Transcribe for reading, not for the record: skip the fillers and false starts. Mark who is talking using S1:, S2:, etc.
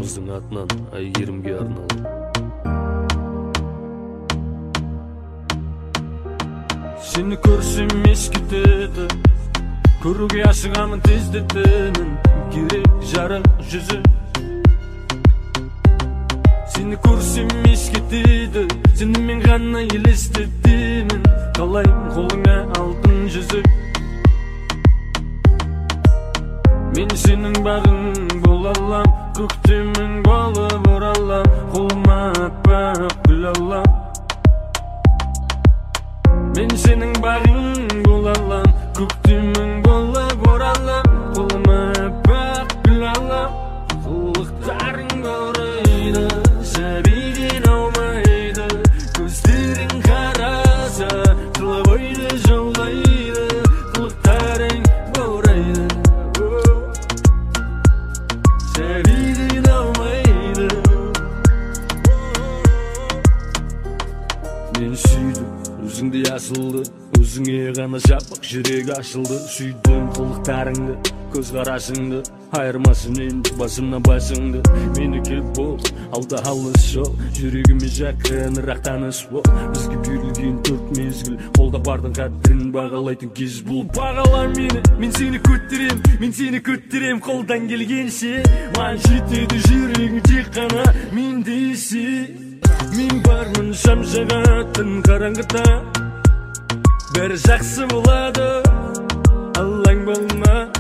S1: баарыбыздын атынан Айгеримге арналып. Seni көрсем еш кетеді, көруге ашығамын тездетемін, керек жарық жүзі. Seni көрсем еш кетеді, сенімен ғана елестетемін, қалай қолыңа алтын жүзік. Мен сенің бағың бола алам, көктемің болып оралам, қолыма аппақ гүл алам. Мен сенің бағың бола алам, көктемің болып оралам, қолыма аппақ гүл алам. Қылықтарың баурайды, сәбиден аумайды, көздерің қараса, қылып ойды жаулайды. Қылықтарың баурайды, сәбиден аумайды. Мен сүйдім, өзіңді асылды, өзіңе ғана жапық жүрек ашылды. Сүйдім қылықтарыңды, көз қарашыңды, айырмасын енді басымнан басыңды. Менікі бол, алда алыс жол, жүрегіме жақынырақ таныс бол. Бізге берілген 4 мезгіл, қолда бардың қадірін бағалайтын кез бұл. Бағала мені, мен сені көттерем, мен сені көттерем қолдан келгенше. Маған жетеді жүрегің тек қана мен десе. Мен бармын шам жағатын қараңғыда, бәрі жақсы болады, алаң болма.